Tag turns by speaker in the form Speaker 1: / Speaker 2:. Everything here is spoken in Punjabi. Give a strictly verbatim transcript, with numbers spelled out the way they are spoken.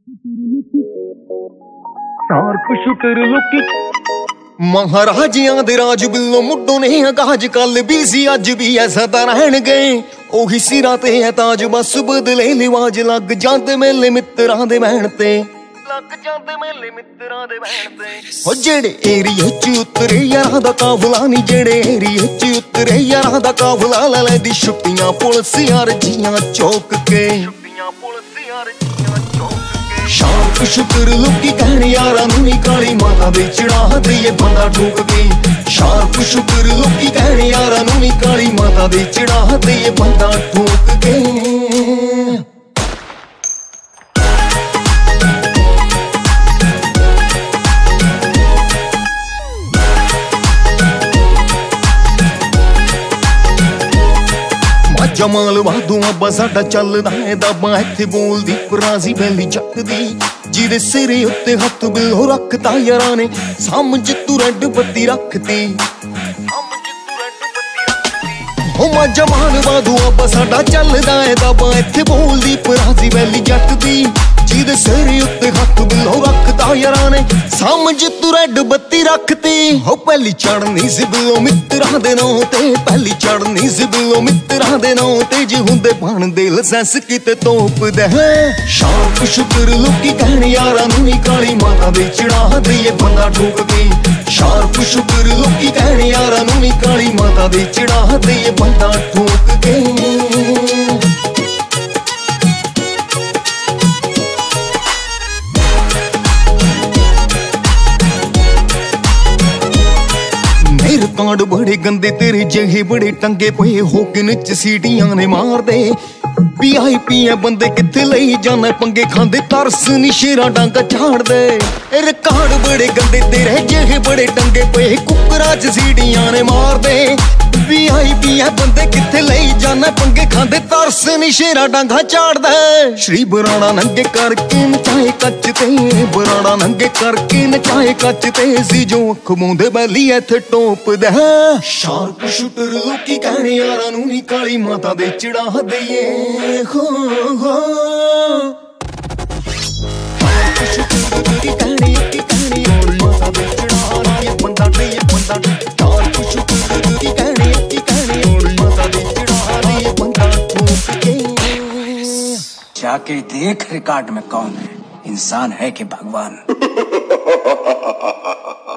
Speaker 1: ਸ਼ਾਰਪ ਸ਼ੂਟਰ ਲੋਕੀ ਮਹਾਰਾਜਿਆਂ ਦੇ ਰਾਜ ਬਿੱਲੋ ਮੁੱਢੋਂ ਨੇ ਅਕਾਜ ਕੱਲ ਵੀ ਸੀ ਅੱਜ ਵੀ ਐਸਾ ਤਾਂ ਰਹਿਣ ਗਏ ਉਹੀ ਸਿਰਾਂ ਤੇ ਹੈ ਤਾਜ ਬਸ ਬਦਲੇ ਲਿਵਾਜ ਲੱਗ ਜਾਂਦੇ ਮੇਲੇ ਮਿੱਤਰਾਂ ਦੇ ਬਹਿਣ ਤੇ ਲੱਗ ਜਾਂਦੇ ਮੇਲੇ ਮਿੱਤਰਾਂ ਦੇ ਬਹਿਣ ਤੇ ਹੋ ਜਿਹੜੇ ਏਰੀਏ ਚ ਉਤਰੇ ਯਾਰਾਂ ਦਾ ਕਾਫਲਾ ਨੀ ਜਿਹੜੇ ਏਰੀਏ ਚ ਉਤਰੇ ਯਾਰਾਂ ਦਾ ਕਾਫਲਾ ਲੈ ਲੈ ਦੀ ਛੁੱਟੀਆਂ ਪੁਲਿਸ ਅਰਜੀਆਂ ਚੌਕ ਕੇ ਛੁੱਟੀਆਂ ਪੁਲਿਸ ਅਰਜੀਆਂ ਚੌਕ ਕੇ ਸ਼ਾਰਪ ਸ਼ੂਟਰ ਲੋਕੀ ਕਹਿਣ ਯਾਰਾਂ ਨੂੰ ਨੀ ਕਾਲੀ ਮਾਤਾ ਦੇ ਚੜਾ ਦਈਏ ਬੰਦਾ ਠੋਕ ਕੇ ਸ਼ਾਰਪ ਸ਼ੂਟਰ ਲੋਕੀ ਕਹਿਣ ਯਾਰਾਂ ਨੂੰ ਨੀ ਕਾਲੀ ਮਾਤਾ ਦੇ ਚੜਾ ਦਈਏ ਬੰਦਾ ਠੋਕ ਕੇ ਜਮਾਲ ਵਾਧੂ ਅੱਬਾ ਸਾਡਾ ਚੱਲਦਾ ਏ ਦਾਬਾ ਇੱਥੇ ਬੋਲਦੀ ਪਰਾਜ਼ੀ ਬੈਲੀ ਚੱਕਦੀ ਜਿਹਦੇ ਸਿਰੇ ਉੱਤੇ ਹੱਥ ਬਿੱਲੋ ਰੱਖਤਾ ਯਾਰਾਂ ਨੇ ਸਮਝ ਤੂੰ ਰੈੱਡ ਬੱਤੀ ਰੱਖਤੀ ਹੋ ਮਾ ਜਮਾਲ ਵਾਧੂ ਅੱਬਾ ਸਾਡਾ ਚੱਲਦਾ ਏ ਦਾਬਾ ਇੱਥੇ ਬੋਲਦੀ ਪਰਾਜ਼ੀ ਬੈਲੀ ਜੱਟਦੀ ਜਿਹਦੇ ਸਿਰੇ ਉੱਤੇ ਹੱਥ ਬਿੱਲੋ ਰੱਖਤਾ ਯਾਰਾਂ ਨੇ ਸਮਝ ਤੂੰ ਰੈੱਡ ਬੱਤੀ ਰੱਖਤੀ ਹੋ ਪਹਿਲੀ ਚੜਨੀ ਸੀ ਬਿੱਲੋ ਮਿੱਤਰਾਂ ਦੇ ਨਾਂ ਤੇ ਪਹਿਲੀ ਚੜਨੀ ਸੀ ਬਿੱਲੋ ਮਿੱਤਰਾਂ ਦੇ ਨਾਂ ਤੇ ਜੇ ਹੁੰਦੇ ਬਣਦੇ ਲਾਇਸੈਂਸ ਕਿਤੇ ਤੋਪਦੇ ਸ਼ਾਰਪ ਸ਼ੂਟਰ ਲੋਕੀ ਕਹਿਣ ਯਾਰਾਂ ਨੂੰ ਨੀ ਕਾਲੀ ਮਾਤਾ ਦੇ ਚੜਾ ਦਈਏ ਬੰਦਾ ਠੋਕ ਕੇ ਸ਼ਾਰਪ ਸ਼ੂਟਰ ਲੋਕੀ ਕਹਿਣ ਯਾਰਾਂ ਨੂੰ ਨੀ ਕਾਲੀ ਮਾਤਾ ਦੇ ਚੜਾ ਦਈਏ ਬੰਦਾ ਠੋਕ ਕੇ ਕਾਂਡ ਬੜੇ ਗੰਦੇ ਤੇਰੇ ਜਿਹੇ ਬੜੇ ਟੰਗੇ ਪਏ ਹੋ ਕੇ ਨਿੱਚ ਸੀਟੀਆਂ ਨੇ ਮਾਰਦੇ ਵੀ ਆਈ ਪੀ ਐ ਬੰਦੇ ਕਿੱਥੇ ਲਈ ਜਾਣਾ ਪੰਗੇ ਖਾਂਦੇ ਤਰਸ ਨੀ ਸ਼ੇਰਾਂ ਡਾਂਗਾ ਝਾੜਦੇ ਰਿਕਾਰਡ ਬੜੇ ਗੰਦੇ ਤੇਰੇ ਜਿਹੇ ਬੜੇ ਟੰਗੇ ਪਏ ਕੁੱਕਰਾਂ ਚ ਸੀਟੀਆਂ ਨੇ ਮਾਰਦੇ ਵੀ ਆਈ ਪੀ ਐ ਬੰਦੇ ਕਿੱਥੇ ਲਈ ਜਾਣਾ ਪੰਗੇ ਖਾਂਦੇ ਤਰਸ ਨੀ ਸ਼ੇਰਾਂ ਡਾਂਗਾ ਝਾੜਦੇ ਸ਼੍ਰੀ ਬਰਾੜਾ ਨੰਗੇ ਕਰਕੇ ਨਚਾਏ ਕੱਚ ਤੇ ਬਰਾੜਾ ਨੰਗੇ ਕਰਕੇ ਨਚਾਏ ਕੱਚ ਤੇ ਸੀ ਜੋ ਅੱਖ ਮੂੰਦੇ ਬੈਲੀ ਇੱਥੇ ਟੋਪਦਾ ਸ਼ਾਰਪ ਸ਼ੂਟਰ ਲੋਕੀ ਕਹਿਣ ਯਾਰਾਂ ਨੂੰ ਨੀ ਕਾਲੀ ਮਾਤਾ ਦੇ ਚੜਾ ਦਈਏ ਹੋ ਹੋ ਸ਼ਾਰਪ ਸ਼ੂਟਰ ਲੋਕੀ ਕਹਿਣ ਯਾਰਾਂ ਨੂੰ ਨੀ ਮਾਤਾ ਦੇ ਚੜਾ ਦਈਏ ਬੰਦਾ ਦਈਏ ਬੰਦਾ ਸ਼ਾਰਪ ਸ਼ੂਟਰ ਲੋਕੀ ਕਹਿਣ ਯਾਰਾਂ ਨੂੰ ਮਾਤਾ ਦੇ ਚੜਾ ਦਈਏ ਬੰਦਾ ਠੋਕ ਕੇ
Speaker 2: जाके देख रिकॉर्ड में कौन है इंसान है कि भगवान।